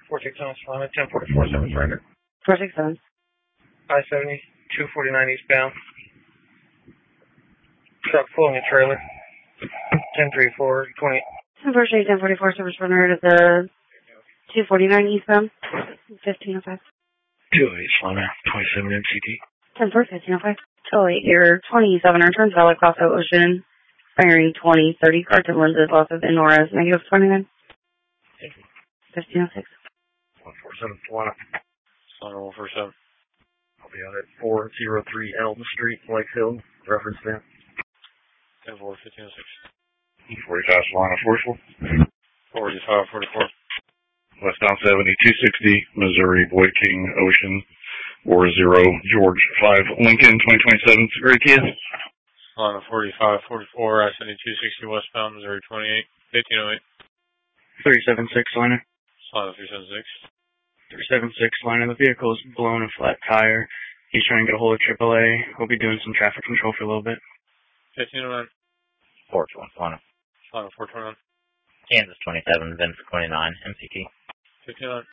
467 Solana, 1044 7 surrender. 467. I-70, 249 eastbound. Truck pulling a trailer. 1034, 20. 1048, 1044, service runner to the 249 eastbound. 1505. 208 Solana, 27 MCT. 10-4, 1505. 208, your 27 returns valid across the ocean. Firing 20, 30 cards and lenses, losses in Nora's, negative 29. 1506. 147 Solana. Solana 147. I'll be out at 403 Elm Street, Lakeville. Reference there. 10-4, 1506. 45 Solana, 44. 45, 44. Westbound 70, 260, Missouri, Boyd King, Ocean, 40, George 5, Lincoln, 2027, Great Kids. Solana 45, 44, I-70, 260 westbound, Missouri 28, 1508. 376 Solana. Solana 376. 376 Solana. The vehicle is blown a flat tire. He's trying to get a hold of AAA. We'll be doing some traffic control for a little bit. 1509. 421 Solana. Solana 421. Kansas 27, Vince 29, MCT. 1509.